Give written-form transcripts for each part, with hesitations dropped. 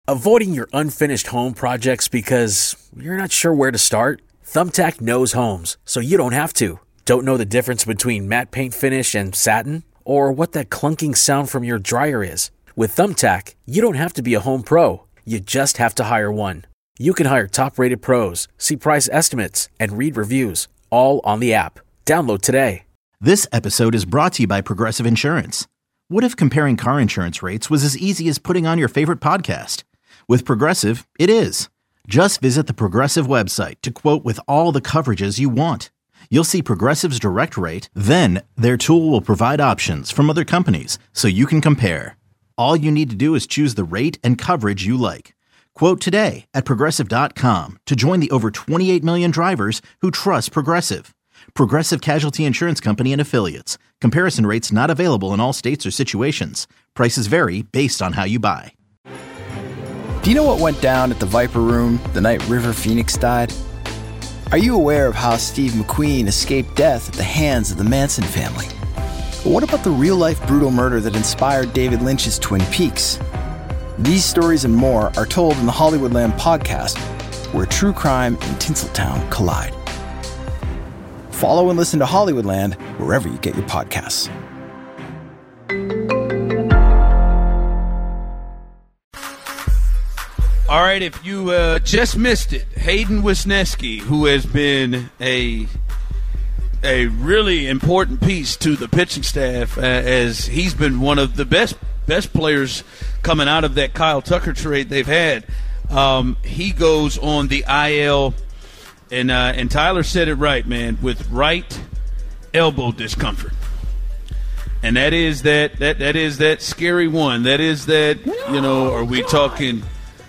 Avoiding your unfinished home projects because you're not sure where to start? Thumbtack knows homes, so you don't have to. Don't know the difference between matte paint finish and satin? Or what that clunking sound from your dryer is? With Thumbtack, you don't have to be a home pro. You just have to hire one. You can hire top-rated pros, see price estimates, and read reviews, all on the app. Download today. This episode is brought to you by Progressive Insurance. What if comparing car insurance rates was as easy as putting on your favorite podcast? With Progressive, it is. Just visit the Progressive website to quote with all the coverages you want. You'll see Progressive's direct rate, then their tool will provide options from other companies so you can compare. All you need to do is choose the rate and coverage you like. Quote today at Progressive.com to join the over 28 million drivers who trust Progressive. Progressive Casualty Insurance Company and Affiliates. Comparison rates not available in all states or situations. Prices vary based on how you buy. Do you know what went down at the Viper Room the night River Phoenix died? Are you aware of how Steve McQueen escaped death at the hands of the Manson family? But what about the real-life brutal murder that inspired David Lynch's Twin Peaks? These stories and more are told in the Hollywoodland podcast, where true crime and Tinseltown collide. Follow and listen to Hollywoodland wherever you get your podcasts. All right, if you just missed it, Hayden Wesneski, who has been a really important piece to the pitching staff, as he's been one of the best players coming out of that Kyle Tucker trade they've had. He goes on the IL, and Tyler said it right, man, with right elbow discomfort. And that is that scary one. That is that, are we talking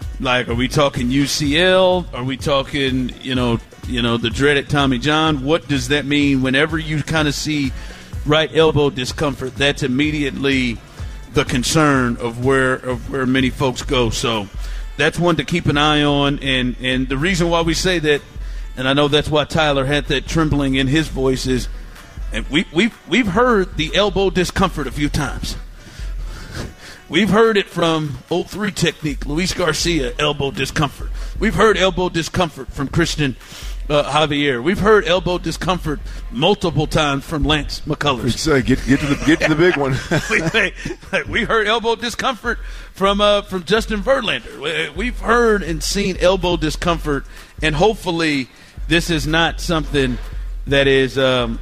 UCL? Are we talking, the dreaded Tommy John? What does that mean? Whenever you kind of see right elbow discomfort, that's immediately the concern of where many folks go. So that's one to keep an eye on. And the reason why we say that, and I know that's why Tyler had that trembling in his voice, is and we've heard the elbow discomfort a few times. We've heard it from 0-3 technique, Luis Garcia, elbow discomfort. We've heard elbow discomfort from Christian Javier. We've heard elbow discomfort multiple times from Lance McCullers. Say, get to the big one. We heard elbow discomfort from Justin Verlander. We've heard and seen elbow discomfort, and hopefully this is not something that is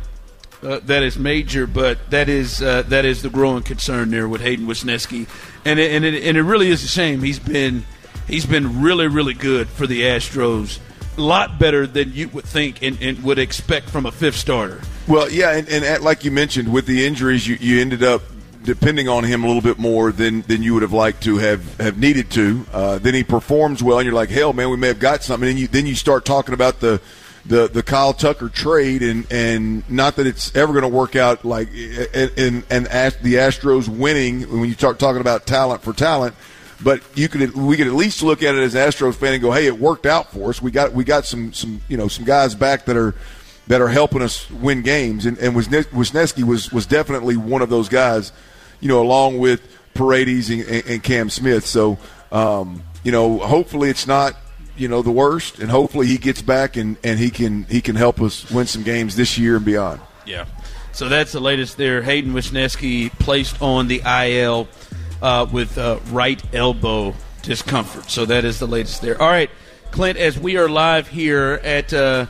major, but that is the growing concern there with Hayden Wesneski, and it really is a shame. He's been really, really good for the Astros, a lot better than you would think and would expect from a fifth starter. Well, yeah, and like you mentioned, with the injuries, you ended up depending on him a little bit more than you would have liked to have needed to. Then he performs well, and you're like, hell, man, we may have got something. And then you start talking about the Kyle Tucker trade, and not that it's ever going to work out like and the Astros winning when you start talking about talent for talent, but we could at least look at it as an Astros fan and go, hey, it worked out for us. We got some guys back that are helping us win games, and Wesneski was definitely one of those guys, along with Paredes and Cam Smith. So hopefully it's not the worst, and hopefully he gets back and he can help us win some games this year and beyond. Yeah. So that's the latest there. Hayden Wesneski placed on the IL with right elbow discomfort. So that is the latest there. All right, Clint, as we are live here at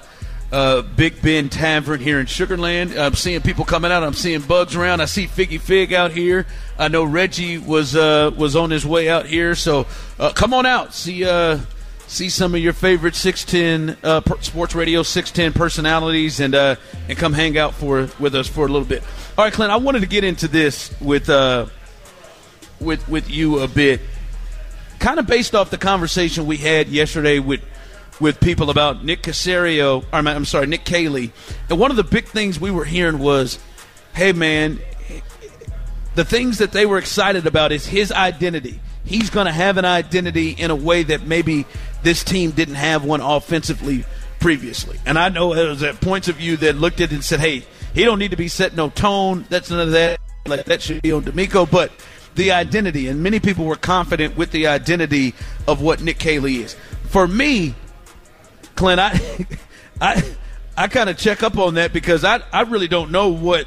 Big Ben Tavern here in Sugar Land, I'm seeing people coming out. I'm seeing bugs around. I see Figgy Fig out here. I know Reggie was on his way out here. So come on out. See some of your favorite 610 Sports Radio 610 personalities, and come hang out with us for a little bit. All right, Clint, I wanted to get into this with you a bit, kind of based off the conversation we had yesterday with people about Nick Caserio. Nick Caley. And one of the big things we were hearing was, hey, man, the things that they were excited about is his identity. He's going to have an identity in a way that maybe this team didn't have one offensively previously. And I know there was at points of view that looked at it and said, hey, he don't need to be setting no tone. That's none of that. Like, that should be on D'Amico. But the identity, and many people were confident with the identity of what Nick Caley is. For me, Clint, I kind of check up on that because I really don't know what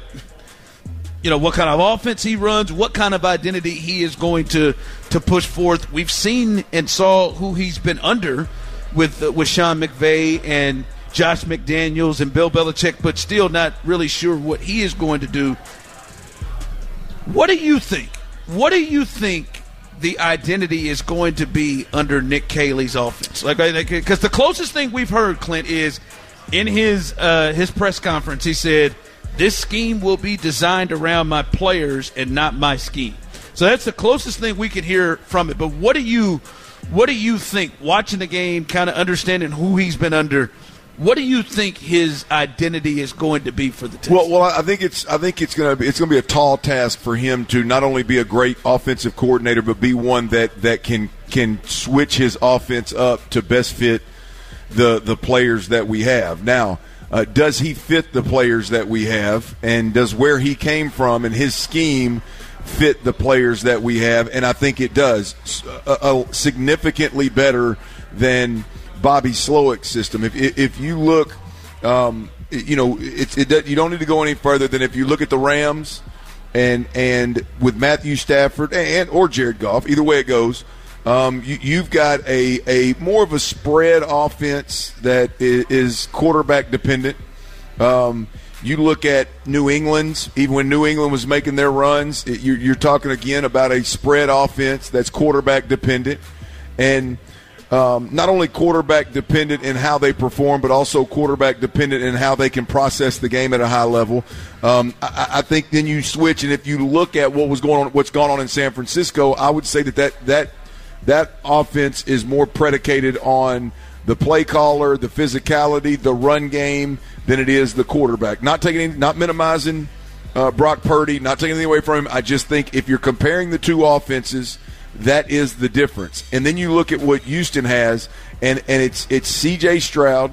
kind of offense he runs, what kind of identity he is going to push forth. We've seen and saw who he's been under with Sean McVay and Josh McDaniels and Bill Belichick, but still not really sure what he is going to do. What do you think? What do you think the identity is going to be under Nick Caley's offense? Because the closest thing we've heard, Clint, is in his press conference, he said, "This scheme will be designed around my players and not my scheme." So that's the closest thing we can hear from it. But what do you think, watching the game, kind of understanding who he's been under? What do you think his identity is going to be for the team? Well, I think it's going to be a tall task for him to not only be a great offensive coordinator, but be one that can switch his offense up to best fit the players that we have. Now, does he fit the players that we have, and does where he came from and his scheme fit the players that we have? And I think it does, significantly better than Bobby Slowick's system. If you look, you don't need to go any further than if you look at the Rams and with Matthew Stafford or Jared Goff, either way it goes. You've got a more of a spread offense that is quarterback dependent. You look at New England's, even when New England was making their runs, you're talking again about a spread offense that's quarterback dependent, and not only quarterback dependent in how they perform, but also quarterback dependent in how they can process the game at a high level. I think then you switch, and if you look at what's gone on in San Francisco, I would say that offense is more predicated on the play caller, the physicality, the run game than it is the quarterback. Not minimizing Brock Purdy, not taking anything away from him. I just think if you're comparing the two offenses, that is the difference. And then you look at what Houston has, and it's C.J. Stroud.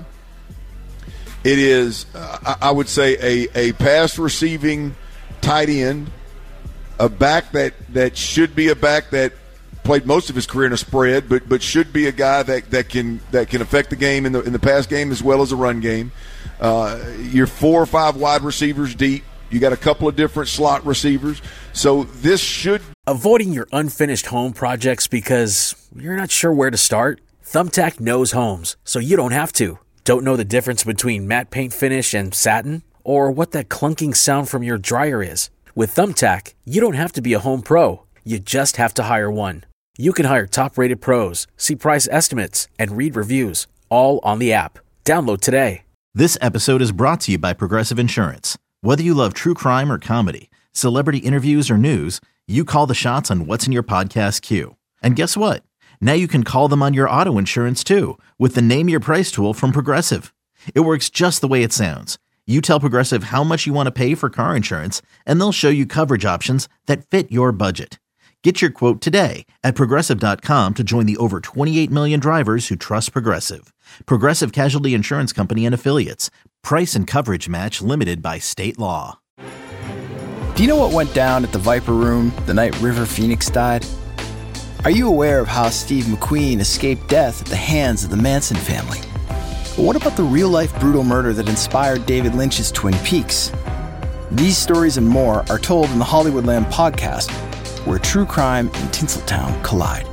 It is, I would say, a pass receiving tight end, a back that should be a back that played most of his career in a spread, but should be a guy that can affect the game in the pass game as well as the run game. You're 4 or 5 wide receivers deep. You got a couple of different slot receivers. So this should. Avoiding your unfinished home projects because you're not sure where to start? Thumbtack knows homes, so you don't have to. Don't know the difference between matte paint finish and satin? Or what that clunking sound from your dryer is? With Thumbtack, you don't have to be a home pro. You just have to hire one. You can hire top-rated pros, see price estimates, and read reviews, all on the app. Download today. This episode is brought to you by Progressive Insurance. Whether you love true crime or comedy, celebrity interviews or news, you call the shots on what's in your podcast queue. And guess what? Now you can call them on your auto insurance too with the Name Your Price tool from Progressive. It works just the way it sounds. You tell Progressive how much you want to pay for car insurance, and they'll show you coverage options that fit your budget. Get your quote today at Progressive.com to join the over 28 million drivers who trust Progressive. Progressive Casualty Insurance Company and Affiliates. Price and coverage match limited by state law. Do you know what went down at the Viper Room the night River Phoenix died? Are you aware of how Steve McQueen escaped death at the hands of the Manson family? But what about the real-life brutal murder that inspired David Lynch's Twin Peaks? These stories and more are told in the Hollywoodland podcast, where true crime and Tinseltown collide.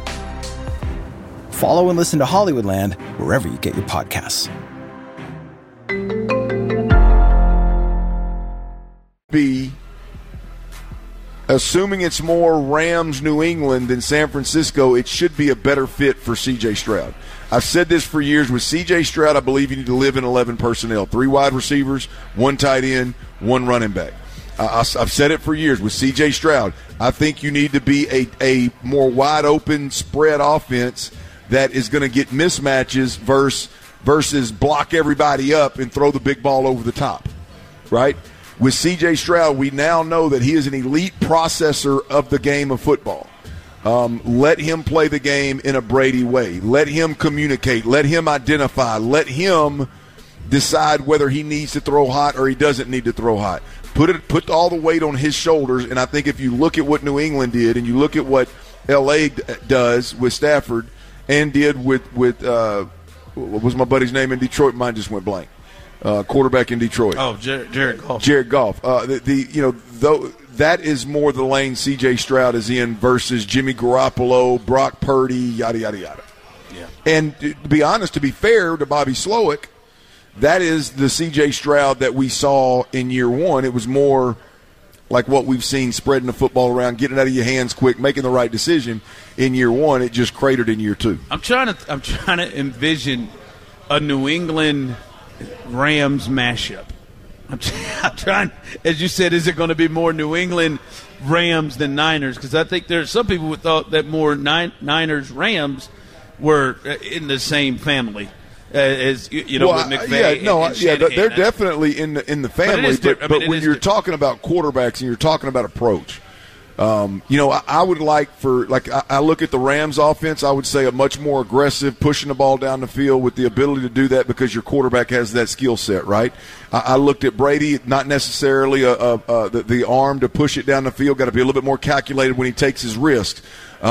Follow and listen to Hollywoodland wherever you get your podcasts. Assuming it's more Rams New England than San Francisco, it should be a better fit for C.J. Stroud. I've said this for years. With C.J. Stroud, I believe you need to live in 11 personnel. 3 wide receivers, 1 tight end, 1 running back. I've said it for years. With C.J. Stroud, I think you need to be a more wide-open spread offense that is going to get mismatches versus block everybody up and throw the big ball over the top, right? With C.J. Stroud, we now know that he is an elite processor of the game of football. Let him play the game in a Brady way. Let him communicate. Let him identify. Let him decide whether he needs to throw hot or he doesn't need to throw hot. put all the weight on his shoulders. And I think if you look at what New England did and you look at what L.A. does with Stafford and did with what was my buddy's name in Detroit? Mine just went blank. Quarterback in Detroit. Oh, Jared Goff. Jared Goff. That is more the lane C.J. Stroud is in versus Jimmy Garoppolo, Brock Purdy, yada, yada, yada. Yeah. And to be honest, to be fair to Bobby Slowick, that is the C.J. Stroud that we saw in year one. It was more like what we've seen, spreading the football around, getting it out of your hands quick, making the right decision in year one. It just cratered in year two. I'm trying to envision a New England Rams mashup. I'm trying, as you said, is it going to be more New England Rams than Niners? Because I think there's some people who thought that more Niners Rams were in the same family as with McVay. They're definitely in the family. But when you're talking about quarterbacks and you're talking about approach, I would I look at the Rams offense, I would say a much more aggressive, pushing the ball down the field with the ability to do that because your quarterback has that skill set, right? I looked at Brady, not necessarily the arm to push it down the field, got to be a little bit more calculated when he takes his risks.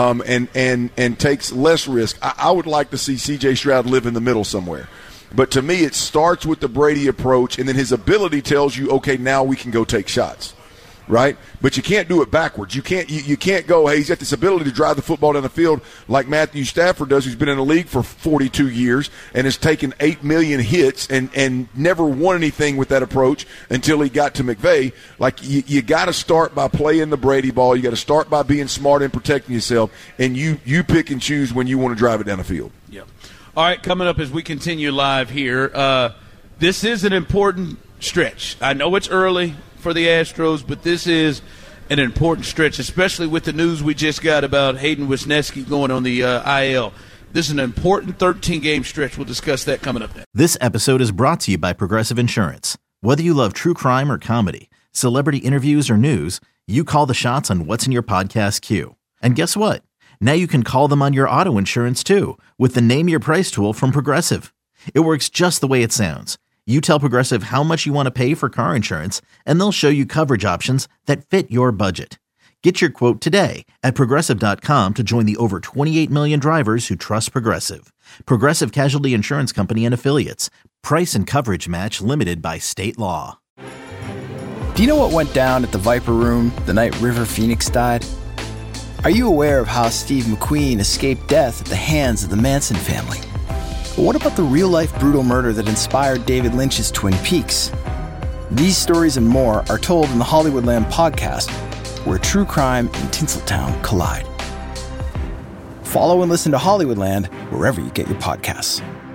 And takes less risk. I would like to see C.J. Stroud live in the middle somewhere. But to me, it starts with the Brady approach, and then his ability tells you, okay, now we can go take shots, right? But you can't do it backwards. You can't go, hey, he's got this ability to drive the football down the field like Matthew Stafford does, who's been in the league for 42 years and has taken 8 million hits and never won anything with that approach until he got to McVay. Like, you got to start by playing the Brady ball. You got to start by being smart and protecting yourself, and you pick and choose when you want to drive it down the field. Yep. All right, coming up as we continue live here, this is an important stretch. I know it's early for the Astros, but this is an important stretch, especially with the news we just got about Hayden Wesneski going on the IL. This is an important 13-game stretch. We'll discuss that coming up next. This episode is brought to you by Progressive Insurance. Whether you love true crime or comedy, celebrity interviews or news, you call the shots on what's in your podcast queue. And guess what? Now you can call them on your auto insurance too with the Name Your Price tool from Progressive. It works just the way it sounds. You tell Progressive how much you want to pay for car insurance, and they'll show you coverage options that fit your budget. Get your quote today at Progressive.com to join the over 28 million drivers who trust Progressive. Progressive Casualty Insurance Company and Affiliates. Price and coverage match limited by state law. Do you know what went down at the Viper Room the night River Phoenix died? Are you aware of how Steve McQueen escaped death at the hands of the Manson family? But what about the real-life brutal murder that inspired David Lynch's Twin Peaks? These stories and more are told in the Hollywoodland podcast, where true crime and Tinseltown collide. Follow and listen to Hollywoodland wherever you get your podcasts.